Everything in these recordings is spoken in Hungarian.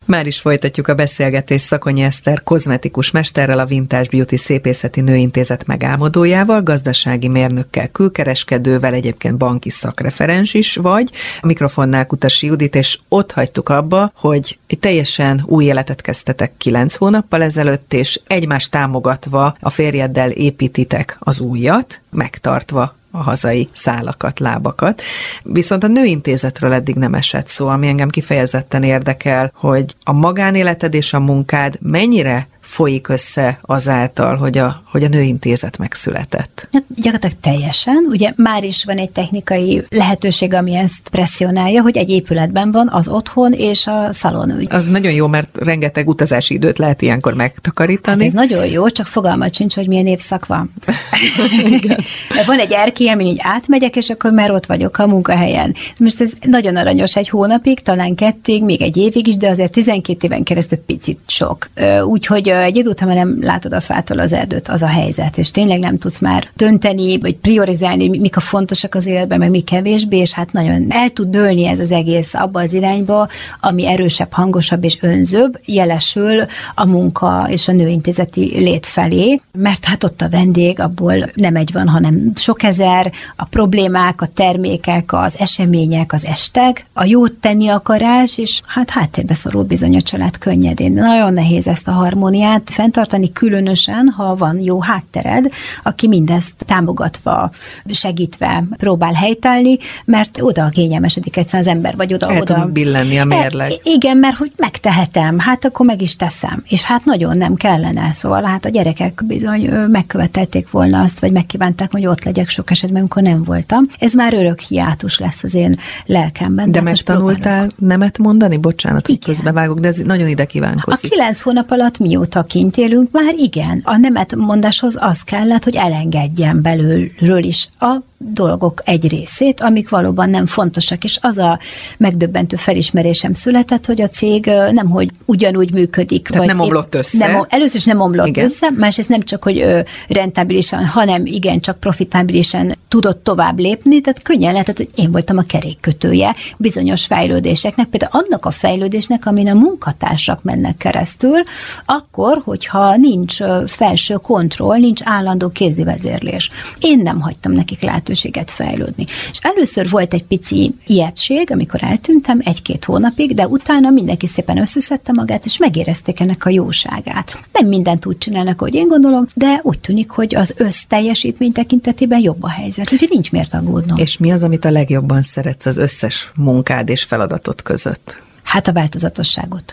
Már is folytatjuk a beszélgetést Szakonyi Eszter kozmetikus mesterrel, a Vintage Beauty Szépészeti Nőintézet megálmodójával, gazdasági mérnökkel, külkereskedővel, egyébként banki szakreferens is vagy. A mikrofonnál Kutasi Judit, és ott hagytuk abba, hogy egy teljesen új életet kezdtetek 9 hónappal ezelőtt, és egymást támogatva a férjeddel építitek az újat, megtartva a hazai szálakat, lábakat. Viszont a nőintézetről eddig nem esett szó, ami engem kifejezetten érdekel, hogy a magánéleted és a munkád mennyire folyik össze azáltal, hogy a nőintézet megszületett? Hát gyakorlatilag teljesen. Ugye már is van egy technikai lehetőség, ami ezt presszionálja, hogy egy épületben van az otthon és a szalon. Az nagyon jó, mert rengeteg utazási időt lehet ilyenkor megtakarítani. Hát ez nagyon jó, csak fogalmat sincs, hogy milyen évszak van. Van egy erkély, amin így átmegyek, és akkor már ott vagyok a munkahelyen. Most ez nagyon aranyos, 1 hónapig, talán 2-ig, még 1 évig is, de azért 12 éven keresztül picit sok. Úgyhogy egy idő után már nem látod a fától az erdőt, az a helyzet, és tényleg nem tudsz már dönteni, vagy priorizálni, mik a fontosak az életben, meg mi kevésbé, és hát nagyon el tud dőlni ez az egész abba az irányba, ami erősebb, hangosabb és önzőbb, jelesül a munka és a nőintézeti lét felé, mert hát ott a vendég, abból nem egy van, hanem sok ezer, a problémák, a termékek, az események, az estek, a jót tenni akarás, és hát háttérbe szorul bizony a család könnyedén. Nagyon nehéz ezt a harmóniát fenntartani, különösen, ha van jó háttered, aki mindezt támogatva, segítve próbál helytállni, mert oda kényelmesedik egyszerűen az ember, vagy oda. El tud billenni a mérleg. Igen, mert hogy megtehetem, hát akkor meg is teszem, és hát nagyon nem kellene, szóval hát a gyerekek bizony megkövetelték volna azt, vagy megkívánták, hogy ott legyek sok esetben, amikor nem voltam. Ez már örök hiátus lesz az én lelkemben. De megtanultál nemet mondani? Bocsánat, hogy közbevágok, de ez nagyon ide kívánkozik. A 9 hónap alatt mióta kint élünk, már igen. A nemet mondáshoz az kellett, hogy elengedjen belülről is a dolgok egy részét, amik valóban nem fontosak, és az a megdöbbentő felismerésem született, hogy a cég nemhogy ugyanúgy működik. Tehát nem omlott össze. Először is nem omlott össze, másrészt nem csak, hogy rentábilisan, hanem igen, csak profitábilisan tudott tovább lépni, tehát könnyen lehetett, hogy én voltam a kerékkötője bizonyos fejlődéseknek, például annak a fejlődésnek, amin a munkatársak mennek keresztül, akkor, hogyha nincs felső kontroll, nincs állandó kézivezérlés. Én nem hagytam nekik lehetőséget fejlődni. És először volt egy pici ijegység, amikor eltűntem 1-2 hónapig, de utána mindenki szépen összeszedte magát, és megérezték ennek a jóságát. Nem mindent úgy csinálnak, ahogy én gondolom, de úgy tűnik, hogy az összteljesítmény tekintetében jobb a helyzet, úgyhogy nincs miért aggódnom. És mi az, amit a legjobban szeretsz az összes munkád és feladatot között? Hát a változatosságot.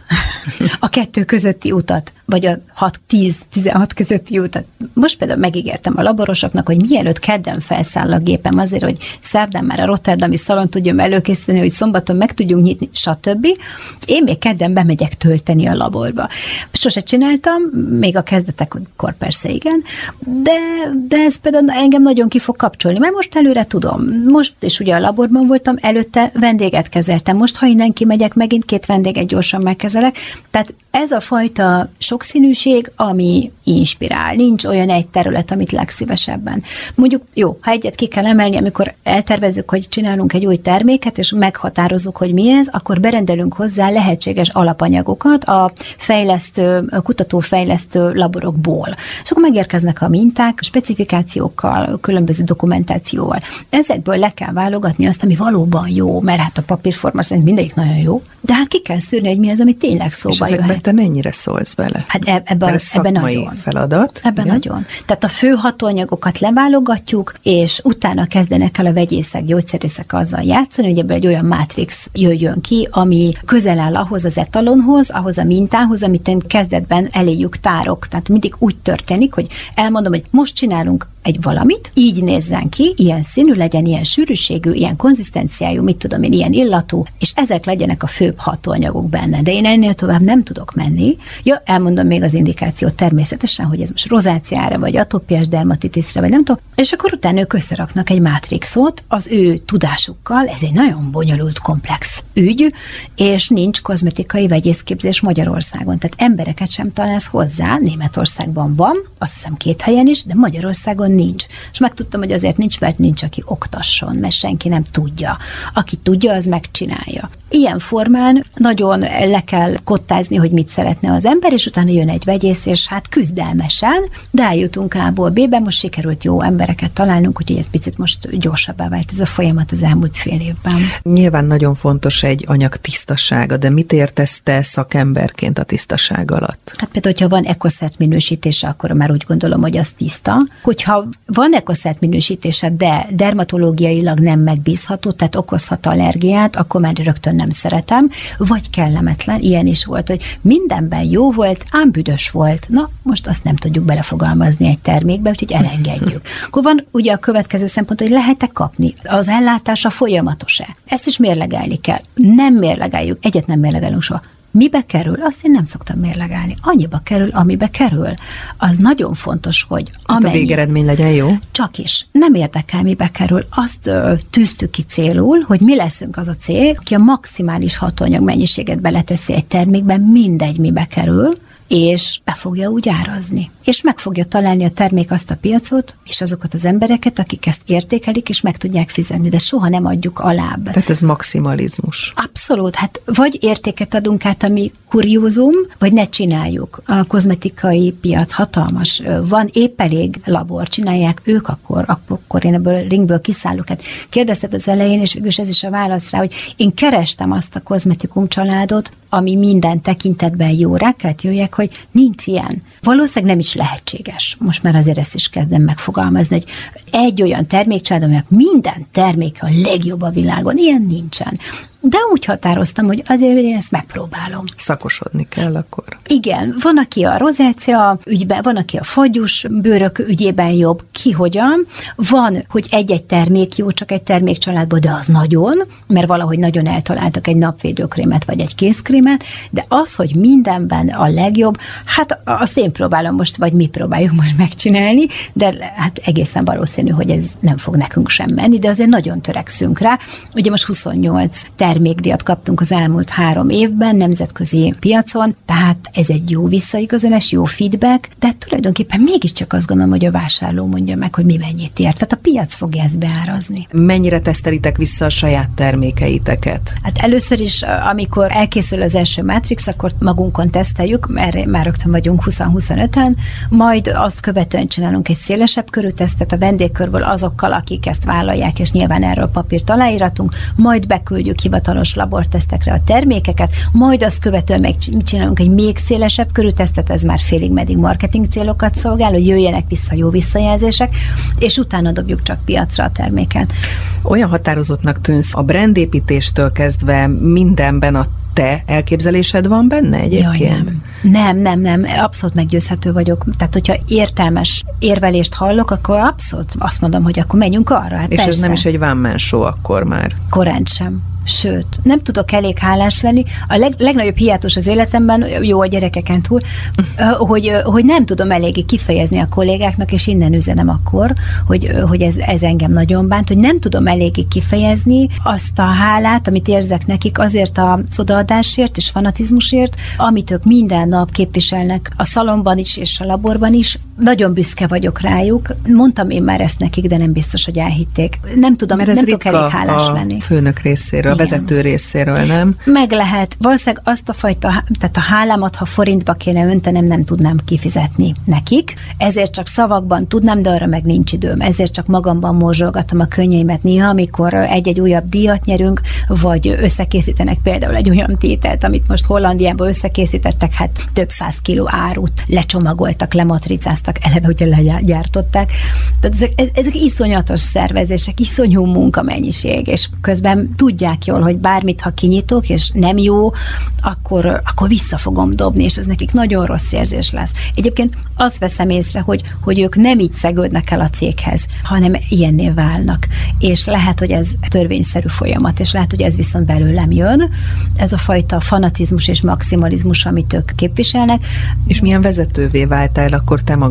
A 2 közötti utat, vagy a 6-10-16 közötti utat. Most például megígértem a laborosoknak, hogy mielőtt kedden felszáll a gépem azért, hogy szerdán már a rotterdami szalon tudjam előkészíteni, hogy szombaton meg tudjunk nyitni, stb. Én még kedden bemegyek tölteni a laborba. Sose csináltam, még a kezdetekkor persze igen, de ez például engem nagyon ki fog kapcsolni, mert most előre tudom. Most is ugye a laborban voltam, előtte vendéget kezeltem. Most, ha innen kimegyek, megint 2 vendéget gyorsan megkezelek. Tehát ez a fajta sokszínűség, ami inspirál. Nincs olyan egy terület, amit legszívesebben. Mondjuk, jó, ha egyet ki kell emelni, amikor eltervezzük, hogy csinálunk egy új terméket, és meghatározzuk, hogy mi ez, akkor berendelünk hozzá lehetséges alapanyagokat a kutatófejlesztő laborokból. És akkor megérkeznek a minták, specifikációkkal, különböző dokumentációval. Ezekből le kell válogatni azt, ami valóban jó, mert hát a papírforma szerint mindegyik nagyon jó, de hát ki kell szűrni, hogy mi az, ami tényleg szóba jöhet. És te mennyire szólsz bele? Hát ebben nagyon. Feladat. Ebben nagyon. Tehát a fő hatóanyagokat leválogatjuk, és utána kezdenek el a vegyészek, gyógyszerészek azzal játszani, hogy ebből egy olyan mátrix jöjjön ki, ami közel áll ahhoz az etalonhoz, ahhoz a mintához, amit én kezdetben eléjük tárok. Tehát mindig úgy történik, hogy elmondom, hogy most csinálunk egy valamit, így nézzen ki, ilyen színű legyen, ilyen sűrűségű, ilyen konzisztenciájú, mit tudom én, ilyen illatú, és ezek legyenek a főbb hatóanyagok benne. De én ennél tovább nem tudok menni. Ja, elmondom még az indikációt természetesen, hogy ez most rozáciára, vagy atópiás dermatitiszre, vagy nem tudom, és akkor utána ők összeraknak egy mátrixot az ő tudásukkal, ez egy nagyon bonyolult, komplex ügy, és nincs kozmetikai vegyészképzés Magyarországon. Tehát embereket sem találsz hozzá, Németországban van, azt hiszem 2 helyen is, de Magyarországon nincs. És megtudtam, hogy azért nincs, mert nincs, aki oktasson, mert senki nem tudja. Aki tudja, az megcsinálja. Ilyen formán nagyon le kell kottázni, hogy mit szeretne az ember, és utána jön egy vegyész, és hát küzdelmesen, de eljutunk A-ból B-be, most sikerült jó embereket találnunk, úgyhogy ez picit most gyorsabbá vált ez a folyamat az elmúlt fél évben. Nyilván nagyon fontos egy anyag tisztasága, de mit értesz te szakemberként a tisztaság alatt? Hát például, hogyha van EcoCert minősítése, akkor már úgy gondolom, hogy az tiszta. Hogyha van EcoCert minősítése, de dermatológiailag nem megbízható, tehát okozhat allergiát, akkor már rögtön nem szeretem, vagy kellemetlen, ilyen is volt, hogy mindenben jó volt, ám büdös volt. Na, most azt nem tudjuk belefogalmazni egy termékbe, úgyhogy elengedjük. Akkor van ugye a következő szempont, hogy lehet-e kapni? Az ellátása folyamatos-e? Ezt is mérlegelni kell. Nem mérlegeljük, egyet nem mérlegelünk soha. Mibe kerül? Azt én nem szoktam mérlegelni. Annyiba kerül, amibe kerül. Az nagyon fontos, hogy amennyi... a végeredmény legyen jó? Csak is. Nem érdekel, mibe kerül. Azt tűztük ki célul, hogy mi leszünk az a cég, aki a maximális hatóanyag mennyiséget beleteszi egy termékben, mindegy, mibe kerül, és be fogja úgy árazni. És meg fogja találni a termék azt a piacot, és azokat az embereket, akik ezt értékelik, és meg tudják fizetni, de soha nem adjuk alább. Tehát ez maximalizmus. Abszolút, hát vagy értéket adunk át, ami kuriózum, vagy ne csináljuk. A kozmetikai piac hatalmas, van épp elég labor, csinálják ők, akkor én ebből ringből kiszállok. Hát kérdezted az elején, és végülis ez is a válasz rá, hogy én kerestem azt a kozmetikum családot, ami minden tekintetben jó, rá kellett jöjjek, hogy nincs ilyen. Valószínűleg nem is lehetséges. Most már azért ezt is kezdem megfogalmazni, hogy egy olyan termékcsalád, aminek minden termék a legjobb a világon, ilyen nincsen. De úgy határoztam, hogy azért én ezt megpróbálom. Szakosodni kell akkor. Igen, van, aki a rozácea ügyben, van, aki a fagyus bőrök ügyében jobb, ki hogyan. Van, hogy egy-egy termék jó, csak egy termékcsaládból, de az nagyon, mert valahogy nagyon eltaláltak egy napvédőkrémet, vagy egy kézkrémet, de az, hogy mindenben a legjobb, hát azt én próbálom most, vagy mi próbáljuk most megcsinálni, de hát egészen valószínű, hogy ez nem fog nekünk sem menni, de azért nagyon törekszünk rá. Ugye most 28 termékdíjat kaptunk az elmúlt 3 évben nemzetközi piacon, tehát ez egy jó visszaigazolás, jó feedback, de tulajdonképpen mégiscsak azt gondolom, hogy a vásárló mondja meg, hogy mi mennyit ér. Tehát a piac fogja ezt beárazni. Mennyire tesztelitek vissza a saját termékeiteket? Hát először is, amikor elkészül az első Matrix, akkor magunkon teszteljük, mert már rögtön vagyunk 20-25-en, majd azt követően csinálunk egy szélesebb körű tesztet a vendégkörből azokkal, akik ezt vállalják, és nyilván erről papírt aláíratunk, majd beküldjük hivatalos labortesztekre a termékeket, majd azt követően megcsinálunk egy még szélesebb körű tesztet, ez már félig meddig marketing célokat szolgál, hogy jöjjenek vissza jó visszajelzések, és utána dobjuk csak piacra a terméket. Olyan határozottnak tűnsz, a brandépítéstől kezdve mindenben a te elképzelésed van benne egyébként? Jaj, nem, abszolút meggyőzhető vagyok. Tehát, hogyha értelmes érvelést hallok, akkor abszolút azt mondom, hogy akkor menjünk arra. Hát és persze. Ez nem is egy one man show akkor már? Korán sem. Sőt, nem tudok elég hálás lenni. A legnagyobb hiátus az életemben, jó a gyerekeken túl, hogy nem tudom eléggé kifejezni a kollégáknak, és innen üzenem akkor, hogy ez engem nagyon bánt, hogy nem tudom eléggé kifejezni azt a hálát, amit érzek nekik azért a odaadásért és fanatizmusért, amit ők minden nap képviselnek a szalomban is és a laborban is. Nagyon büszke vagyok rájuk. Mondtam én már ezt nekik, de nem biztos, hogy elhitték. Nem tudom, nem tudok elég hálás lenni. Főnök részéről, a vezető részéről, nem? Meg lehet. Valószínűleg azt a fajta, tehát a hálámat, ha forintba kéne öntenem, nem tudnám kifizetni nekik. Ezért csak szavakban tudnám, de arra meg nincs időm. Ezért csak magamban morzsolgatom a könnyeimet néha, amikor egy-egy újabb díjat nyerünk, vagy összekészítenek például egy olyan tételt, amit most Hollandiában összekészítettek, hát több 100 kiló árut lecsomagoltak, lematricáztak, eleve ugye legyártották. Tehát ezek iszonyatos szervezések, iszonyú munkamennyiség, és közben tudják jól, hogy bármit, ha kinyitok, és nem jó, akkor vissza fogom dobni, és ez nekik nagyon rossz érzés lesz. Egyébként azt veszem észre, hogy ők nem így szegődnek el a céghez, hanem ilyenné válnak. És lehet, hogy ez törvényszerű folyamat, és lehet, hogy ez viszont belőlem jön. Ez a fajta fanatizmus és maximalizmus, amit ők képviselnek. És milyen vezetővé váltál akkor te magad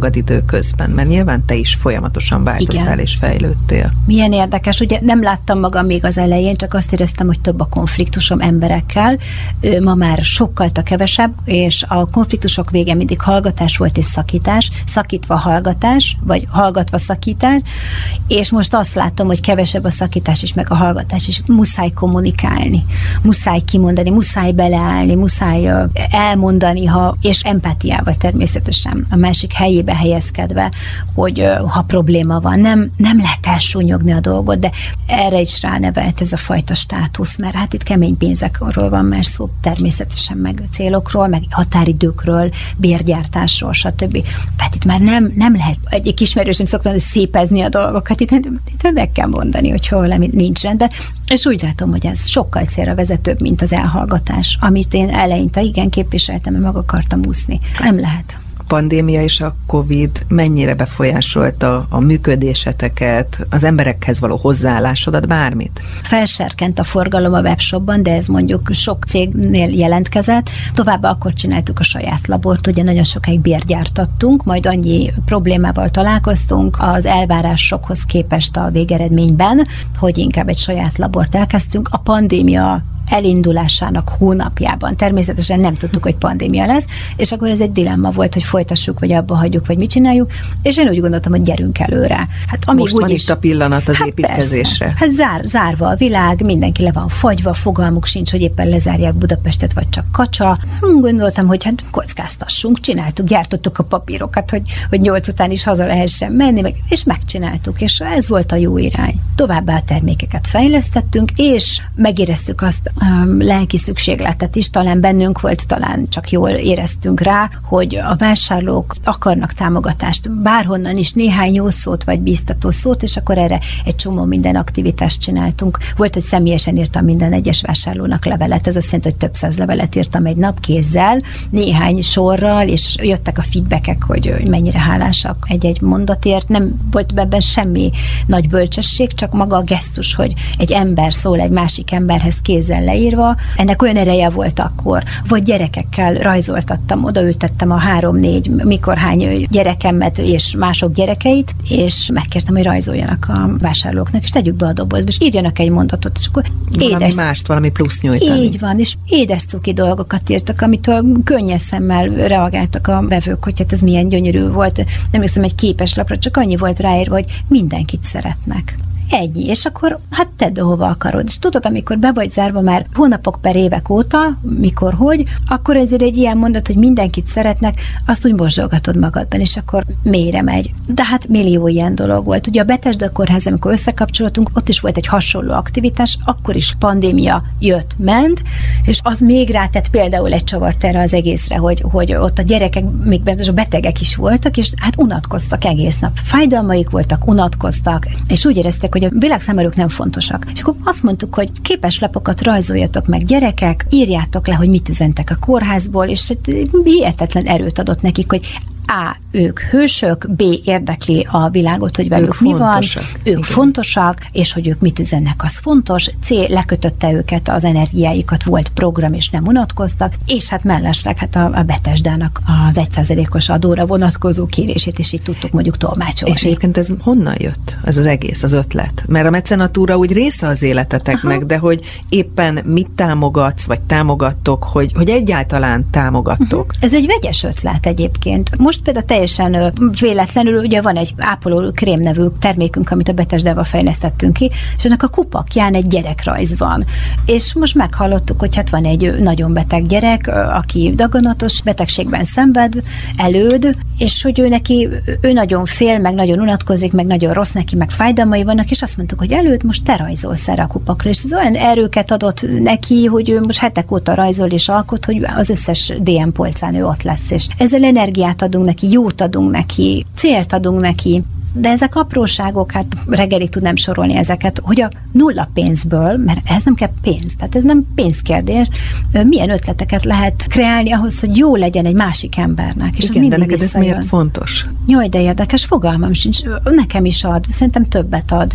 magad időközben? Mert nyilván te is folyamatosan változtál és fejlődtél. Milyen érdekes, ugye nem láttam magam még az elején, csak azt éreztem, hogy több a konfliktusom emberekkel. Ma már sokkal kevesebb, és a konfliktusok vége mindig hallgatás volt és szakítás, szakítva hallgatás, vagy hallgatva szakítás, és most azt látom, hogy kevesebb a szakítás is, meg a hallgatás is. Muszáj kommunikálni, muszáj kimondani, muszáj beleállni, muszáj elmondani, és empátiával természetesen a másik helyébe helyezkedve, hogy ha probléma van, nem lehet elsúnyogni a dolgot, de erre is ránevelt ez a fajta státusz, mert hát itt kemény pénzekről van már szó, természetesen meg célokról, meg határidőkről, bérgyártásról, stb. Tehát itt már nem lehet, egy ismerősöm szoktam szépezni a dolgokat, itt meg kell mondani, hogy valami nincs rendben, és úgy látom, hogy ez sokkal célra vezetőbb, mint az elhallgatás, amit én eleinte igen képviseltem, mert meg akartam úszni. Nem lehet. A pandémia és a Covid mennyire befolyásolta a működéseteket, az emberekhez való hozzáállásodat, bármit? Felserkent a forgalom a webshopban, de ez mondjuk sok cégnél jelentkezett. Továbbá akkor csináltuk a saját labort, ugye nagyon sokáig bérgyártattunk, majd annyi problémával találkoztunk az elvárásokhoz képest a végeredményben, hogy inkább egy saját labort elkezdtünk. A pandémia elindulásának hónapjában. Természetesen nem tudtuk, hogy pandémia lesz, és akkor ez egy dilemma volt, hogy folytassuk, vagy abba hagyjuk, vagy mit csináljuk, és én úgy gondoltam, hogy gyerünk előre. Hát, most van itt a pillanat az építkezésre. Persze. Hát zárva a világ, mindenki le van fagyva, fogalmuk sincs, hogy éppen lezárják Budapestet, vagy csak Kacsa. Gondoltam, hogy hát kockáztassunk, csináltuk, gyártottuk a papírokat, hogy 8 után is haza lehessen menni, és megcsináltuk, és ez volt a jó irány. Továbbá a termékeket fejlesztettünk, és megéreztük azt, lelki szükségletet is, talán bennünk volt, talán csak jól éreztünk rá, hogy a vásárlók akarnak támogatást, bárhonnan is néhány jó szót vagy bíztató szót, és akkor erre egy csomó minden aktivitást csináltunk. Volt, hogy személyesen írtam minden egyes vásárlónak levelet, ez azt jelenti, hogy több száz levelet írtam egy nap kézzel, néhány sorral, és jöttek a feedbackek, hogy mennyire hálásak egy-egy mondatért. Nem volt ebben semmi nagy bölcsesség, csak maga a gesztus, hogy egy ember szól egy másik emberhez kézzel leírva, ennek olyan ereje volt akkor. Vagy gyerekekkel rajzoltattam, odaültettem a 3-4 mikor hány gyerekemet és mások gyerekeit, és megkértem, hogy rajzoljanak a vásárlóknak, és tegyük be a dobozba, és írjanak egy mondatot, és akkor valami plusz nyújtani. Így van, és édes cuki dolgokat írtak, amitől könnyes szemmel reagáltak a vevők, hogy hát ez milyen gyönyörű volt. Nem hiszem, egy képeslapra, csak annyi volt ráírva, hogy mindenkit szeretnek. Ennyi, és akkor hát tedd, hova akarod. És tudod, amikor be vagy zárva már hónapok per évek óta, mikor, hogy, akkor ezért egy ilyen mondat, hogy mindenkit szeretnek, azt úgy morzsolgatod magadban, és akkor mélyre megy. De hát millió ilyen dolog volt. Ugye a Bethesda kórház, amikor összekapcsoltunk, ott is volt egy hasonló aktivitás, akkor is pandémia jött, ment, és az még rátett például egy csavart erre az egészre, hogy ott a gyerekek, még a betegek is voltak, és hát unatkoztak egész nap. Fájdalmaik voltak, unatkoztak, és úgy éreztek, hogy a világ számára nem fontosak. És akkor azt mondtuk, hogy képeslapokat rajzoljatok meg gyerekek, írjátok le, hogy mit üzentek a kórházból, és hihetetlen erőt adott nekik, hogy A. ők hősök, B. érdekli a világot, hogy velük mi van, ők fontosak, és hogy ők mit üzennek, az fontos, C. lekötötte őket, az energiáikat, volt program, és nem unatkoztak, és hát mellesleg hát a Bethesdának az 1%-os adóra vonatkozó kérését is így tudtuk mondjuk tolmácsolni. És egyébként ez honnan jött, ez az egész, az ötlet? Mert a mecenatúra úgy része az életeteknek, de hogy éppen mit támogatsz, vagy támogattok, hogy egyáltalán támogattok. Ez egy vegyes ötlet egyébként. Most például teljesen véletlenül, ugye van egy ápoló krém nevű termékünk, amit a Bethesdával fejlesztettünk ki, és ennek a kupakján egy gyerekrajz van. És most meghallottuk, hogy hát van egy nagyon beteg gyerek, aki daganatos betegségben szenved, előd, és hogy ő nagyon fél, meg nagyon unatkozik, meg nagyon rossz neki, meg fájdalmai vannak, és azt mondtuk, hogy előd, most te rajzolsz erre a kupakra, és ez olyan erőket adott neki, hogy ő most hetek óta rajzol és alkot, hogy az összes DM polcán ő ott lesz, és ezzel energiát adunk neki, jót adunk neki, célt adunk neki, De ezek apróságok, hát reggelig tudnám sorolni ezeket, hogy a nulla pénzből, mert ez nem kell pénz, tehát ez nem pénzkérdés, milyen ötleteket lehet kreálni ahhoz, hogy jó legyen egy másik embernek. És igen, de neked ez miért fontos? Jaj, de érdekes, fogalmam sincs. Nekem is ad, szerintem többet ad.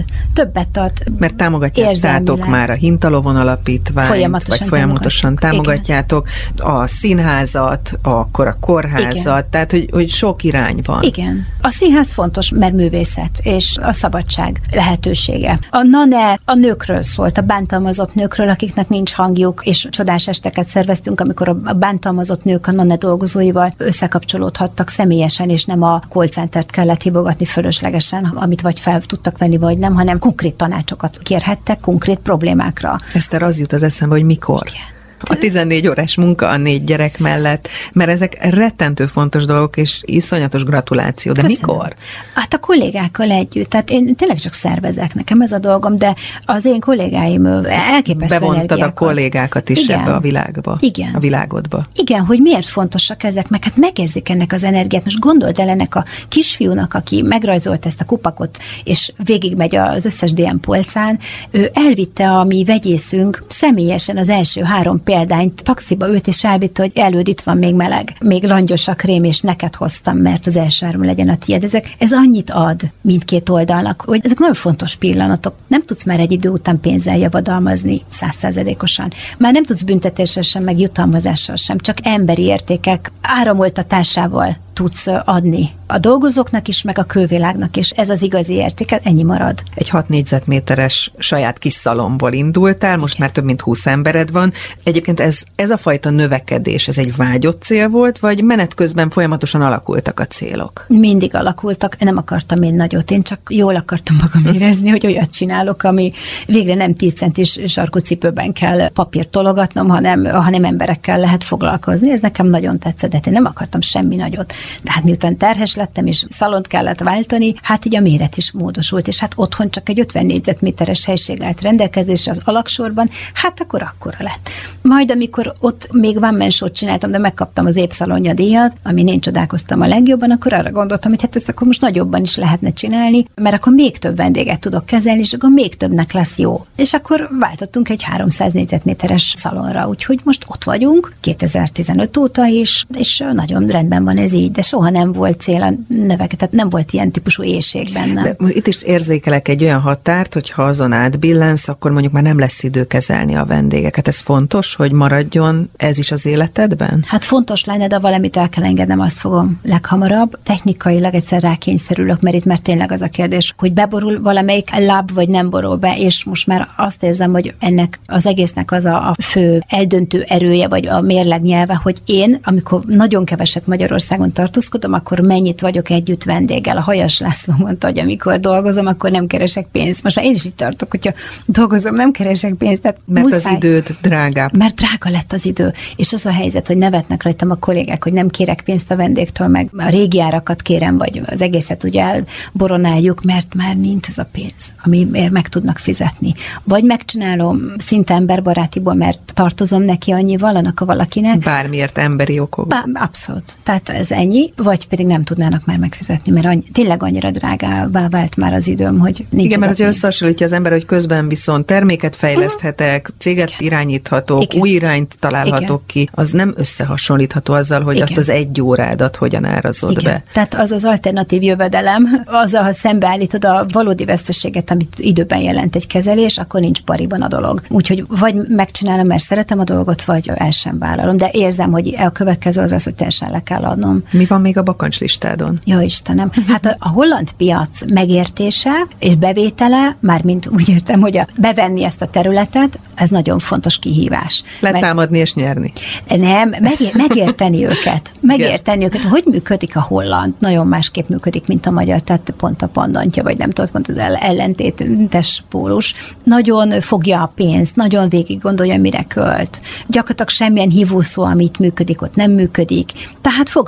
Mert támogatjátok már a Hintalovon alapítványt, vagy folyamatosan támogatjátok a színházat, akkor a kórházat, igen. Tehát, hogy sok irány van. Igen. A színház fontos, mert művészet, és a szabadság lehetősége. A NANE a nőkről szólt, a bántalmazott nőkről, akiknek nincs hangjuk, és csodás esteket szerveztünk, amikor a bántalmazott nők a NANE dolgozóival összekapcsolódhattak személyesen, és nem a call centert kellett hívogatni fölöslegesen, amit vagy fel tudtak venni, vagy nem, hanem konkrét tanácsokat kérhettek konkrét problémákra. Eszter, az jut az eszembe, hogy mikor? Igen. A 14 órás munka a 4 gyerek mellett, mert ezek rettentő fontos dolgok, és iszonyatos gratuláció. De köszönöm. Mikor? Hát a kollégákkal együtt. Tehát én tényleg csak szervezek, nekem ez a dolgom, de az én kollégáim elképesztő bevontad a kollégákat is igen. Ebbe a világba. Igen. A világodba. Igen, hogy miért fontosak ezek, meg hát megérzik ennek az energiát. Most gondold el ennek a kisfiúnak, aki megrajzolt ezt a kupakot, és végigmegy az összes DM polcán, ő elvitte a mi vegyészünk személyesen az első 3 példányt, taxiba ült és elvitte, hogy előd itt van még meleg, még langyos a krém, és neked hoztam, mert az első 3 legyen a tiéd. Ez annyit ad mindkét oldalnak, hogy ezek nagyon fontos pillanatok. Nem tudsz már egy idő után pénzzel javadalmazni 100%-osan. Már nem tudsz büntetéssel sem, meg jutalmazással sem, csak emberi értékek áramoltatásával tudsz adni a dolgozóknak is, meg a külvilágnak is. Ez az igazi értéke, ennyi marad. Egy 6 négyzetméteres saját kis szalomból indultál, most már több mint 20 embered van. Egyébként ez a fajta növekedés, ez egy vágyott cél volt, vagy menet közben folyamatosan alakultak a célok? Mindig alakultak. Nem akartam én nagyot, én csak jól akartam magam érezni, hogy olyat csinálok, ami végre nem 10 centis sarkucipőben kell papírt tologatnom, hanem emberekkel lehet foglalkozni. Ez nekem nagyon tetszett, de én nem akartam semmi nagyot. De hát miután terhes lettem, és szalont kellett váltani, hát így a méret is módosult, és hát otthon csak egy 50 négyzetméteres helység állt rendelkezésre az alagsorban, hát akkor akkora lett. Majd amikor ott még one man show-t csináltam, de megkaptam az évszalonja díjat, amin én csodálkoztam a legjobban, akkor arra gondoltam, hogy hát ezt akkor most nagyobban is lehetne csinálni, mert akkor még több vendéget tudok kezelni, és akkor még többnek lesz jó. És akkor váltottunk egy 300 négyzetméteres szalonra, úgyhogy most ott vagyunk, 2015 óta is, és nagyon rendben van ez így, de soha nem volt cél a növeket, tehát nem volt ilyen típusú éhség benne. De itt is érzékelek egy olyan határt, hogy ha azon átbillensz, akkor mondjuk már nem lesz idő kezelni a vendégeket. Ez fontos, hogy maradjon ez is az életedben? Hát fontos lenne, de valamit el kell engednem, azt fogom leghamarabb. Technikailag egyszer rákényszerülök, mert itt már tényleg az a kérdés, hogy beborul valamelyik láb, vagy nem borul be, és most már azt érzem, hogy ennek az egésznek az a fő eldöntő erője, vagy a mérleg nyelve, hogy én, amikor nagyon keveset Magyarországon tartózkodom, akkor mennyit vagyok együtt vendéggel. A Hajas László mondta, hogy amikor dolgozom, akkor nem keresek pénzt. Most már én is itt tartok, hogyha dolgozom, nem keresek pénzt. Tehát mert muszáj, az időd drágább. Mert drága lett az idő. És az a helyzet, hogy nevetnek rajtam a kollégák, hogy nem kérek pénzt a vendégtől, meg a régi árakat kérem, vagy az egészet ugye elboronáljuk, mert már nincs az a pénz, amiért meg tudnak fizetni. Vagy megcsinálom szinte emberbarátiból, mert tartozom neki annyival, annak a valakinek. Bármiért emberi okok. Abszolút. Tehát ez ennyi, vagy pedig nem tudnának már megfizetni, mert tényleg annyira drágává vált már az időm, hogy nincs. Igen, mert hogyha összehasonlítja az ember, hogy közben viszont terméket fejleszthetek, céget irányíthatok, igen. Új irányt találhatok ki, az nem összehasonlítható azzal, hogy igen. Azt az 1 órádat hogyan árazod igen. Be. Tehát az az alternatív jövedelem, azzal, ha szembeállítod a valódi veszteséget, amit időben jelent egy kezelés, akkor nincs pariban a dolog. Úgyhogy vagy megcsinálom, mert szeretem a dolgot, vagy el sem vállalom, de érzem, hogy a következő az, hogy teljesen le kell adnom. Mi van még a bakancslistádon? Jó Istenem, hát a holland piac megértése és bevétele, mármint úgy értem, hogy bevenni ezt a területet, ez nagyon fontos kihívás. Letámadni és nyerni. Nem, megérteni őket. Megérteni őket, hogy működik a holland. Nagyon másképp működik, mint a magyar, tehát pont a pandantja, vagy nem tudod, pont az ellentétes pólus. Nagyon fogja a pénzt, nagyon végig gondolja, mire költ. Gyakorlatilag semmilyen hívószó, amit működik, ott nem működik. Tehát fogalmam sincs,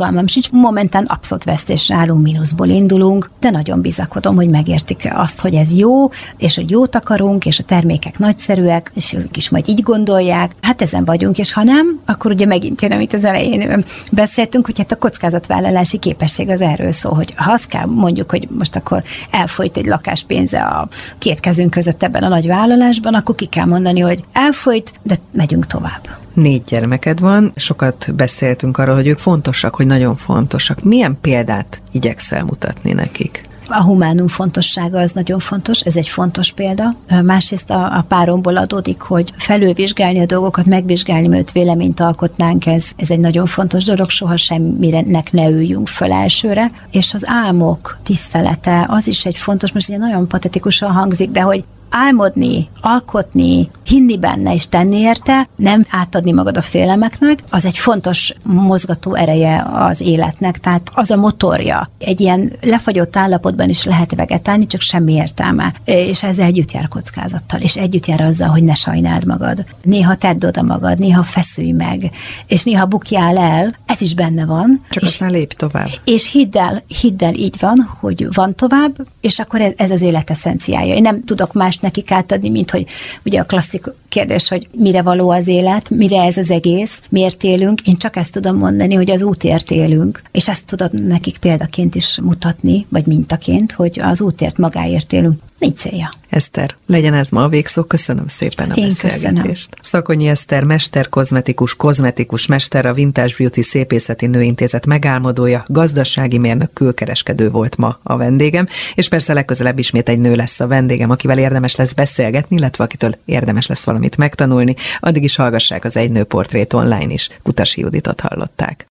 sincs. Momentán abszolút vesztésre állunk, mínuszból indulunk, de nagyon bizakodom, hogy megértik azt, hogy ez jó, és hogy jót akarunk, és a termékek nagyszerűek, és ők is majd így gondolják. Hát ezen vagyunk, és ha nem, akkor ugye megint jön, amit az elején beszéltünk, hogy hát a kockázatvállalási képesség az erről szól, hogy ha azt kell mondjuk, hogy most akkor elfolyt egy lakáspénze a két kezünk között ebben a nagy vállalásban, akkor ki kell mondani, hogy elfolyt, de megyünk tovább. 4 gyermeked van, sokat beszéltünk arról, hogy ők fontosak, hogy nagyon fontosak. Milyen példát igyekszel mutatni nekik? A humánum fontossága az nagyon fontos, ez egy fontos példa. Másrészt a páromból adódik, hogy felülvizsgálni a dolgokat, megvizsgálni, mert véleményt alkotnánk, ez egy nagyon fontos dolog, soha semmirenek ne üljünk föl elsőre. És az álmok tisztelete, az is egy fontos, most ugye nagyon patetikusan hangzik, de hogy álmodni, alkotni, hinni benne és tenni érte, nem átadni magad a félelmeknek, az egy fontos mozgató ereje az életnek, tehát az a motorja. Egy ilyen lefagyott állapotban is lehet vegetálni, csak semmi értelme. És ez együtt jár kockázattal, és együtt jár azzal, hogy ne sajnáld magad. Néha tedd oda magad, néha feszülj meg, és néha bukjál el, ez is benne van. Csak aztán lépj tovább. És hidd el így van, hogy van tovább, és akkor ez az élet eszenciája. Én nem tudok más nekik átadni, mint hogy ugye a klasszik kérdés, hogy mire való az élet, mire ez az egész, miért élünk. Én csak ezt tudom mondani, hogy az útért élünk, és ezt tudod nekik példaként is mutatni, vagy mintaként, hogy az útért magáért élünk. Nincs célja. Eszter, legyen ez ma a végszó. Köszönöm szépen a beszélgetést. Köszönöm. Szakonyi Eszter, kozmetikus mester, a Vintage Beauty Szépészeti Nőintézet megálmodója, gazdasági mérnök, külkereskedő volt ma a vendégem, és persze legközelebb ismét egy nő lesz a vendégem, akivel érdemes lesz beszélgetni, illetve akitől érdemes lesz valamit megtanulni. Addig is hallgassák az Egy Nő Portrét online is. Kutasi Juditot hallották.